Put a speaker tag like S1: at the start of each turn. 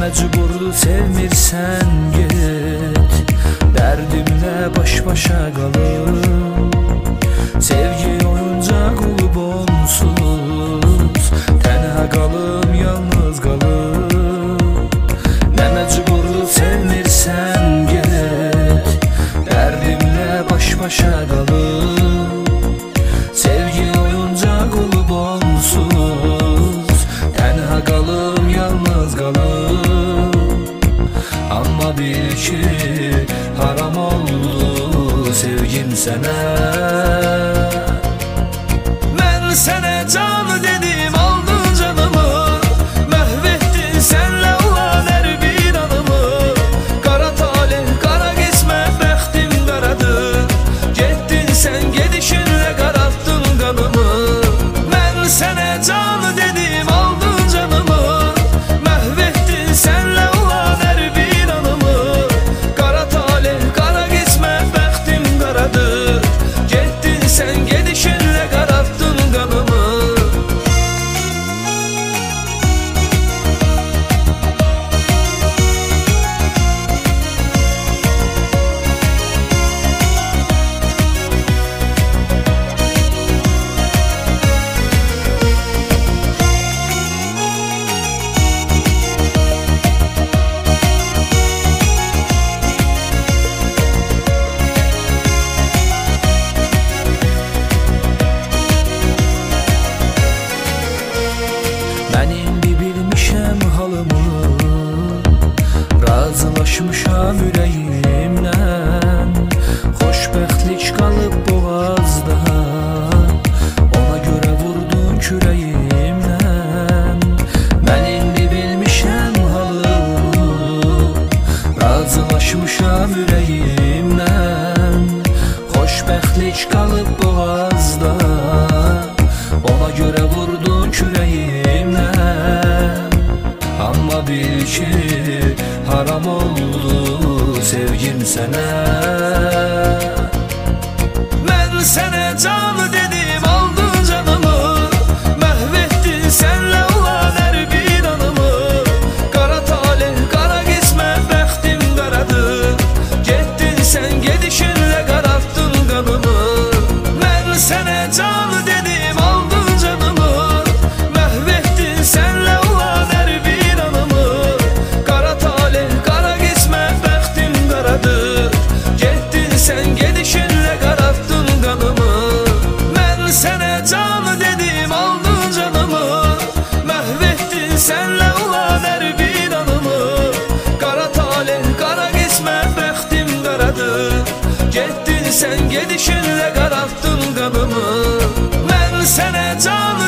S1: məcburdur sevmirsən get, dərdimlə baş-başa qalım. Sevgi oyuncaq olub onsuz, tənha qalım, yalnız qalım. Nə məcburdur sevmirsən get, dərdimlə baş-başa qalım. Sevgi oyuncaq olub onsuz, tənha qalım, yalnız qalım. Amma bil ki, haram oldu sevgim sənə. Mən sənə canı dedim, aldın canımı, məhv etdin sənlə olan hər bir anımı. Qara talih, qara qismət, bəxtim qaradır, getdin sən gedişinlə qaraltdın qanımı. Mən sənə canı dedim, aldın canımı, məhv etdin sənlə olan hər bir anımı. Qara talih, qara qismət, bəxtim qaradır, getdin sən gedişinlə qaraltdın qanımı. Mən indi bilmişəm halımı, razılaşmışam ürəyimlə. Xoşbəxtlik qalıb boğazda, ona görə vurdun kürəyimlə. Mən indi bilmişəm halımı, razılaşmışam ürəyimlə. Xoşbəxtlik qalıb boğazda, ona görə vurdun kürəyimlə. Amma bil ki, haram oldu sevgim sənə. Mən sənə canı dedim, aldın canımı, məhv etdin sənlə olan hər bir anımı. Qara talih, qara qismət, bəxtim qaradır, getdin sən gedişinlə qaraltdın qanımı. Mən sənə canı dedim, aldın canımı, məhv etdin sənlə olan hər bir anımı. Qara talih, qara qismət, bəxtim qaradır, getdin sən gedişinlə qaraltdın qanımı. Mən sənə canı dedim, aldın canımı, məhv etdin sənlə olan hər bir anımı. Qara talih, qara qismət, bəxtim qaradır, getdin sən gedişinlə qaraltdın qanımı. Mən sənə canı